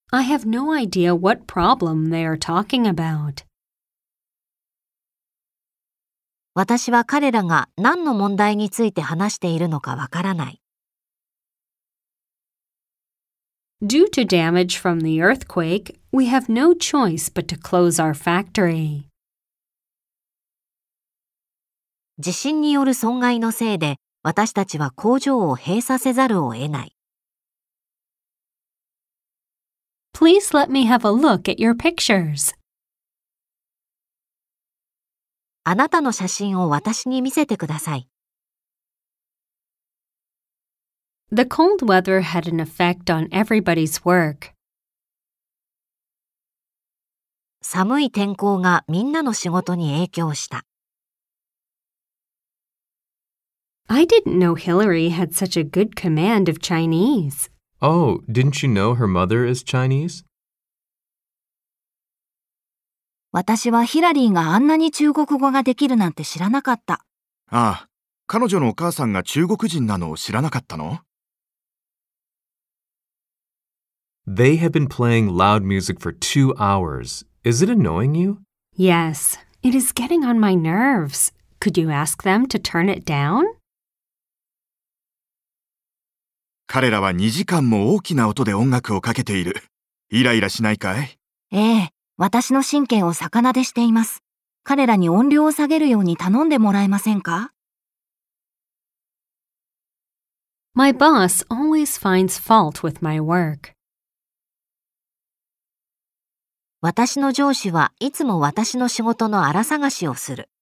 I have no idea what problem they are talking about. 私は彼らが何の問題について話しているのかわからない。 Due to damage from the earthquake, we have no choice but to close our factory. 地震による損害のせいで、私たちは工場を閉鎖せざるを得ない。 Please let me have a look at your pictures. あなたの写真を私に見せてください。 The cold weather had an effect on everybody's work. 寒い天候がみんなの仕事に影響した。 I didn't know Hillary had such a good command of Chinese. Oh, didn't you know her mother is Chinese? 私はヒラリーがあんなに中国語ができるなんて知らなかった。 ああ、彼女のお母さんが中国人なのを知らなかったの？ They have been playing loud music for 2 hours. Is it annoying you? Yes, it is getting on my nerves. Could you ask them to turn it down? 彼らは2時間も大きな音で音楽をかけている。イライラしないかい？ ええ、私の神経を逆なでしています。彼らに音量を下げるように頼んでもらえませんか？ My boss always finds fault with my work. 私の上司はいつも私の仕事の荒探しをする。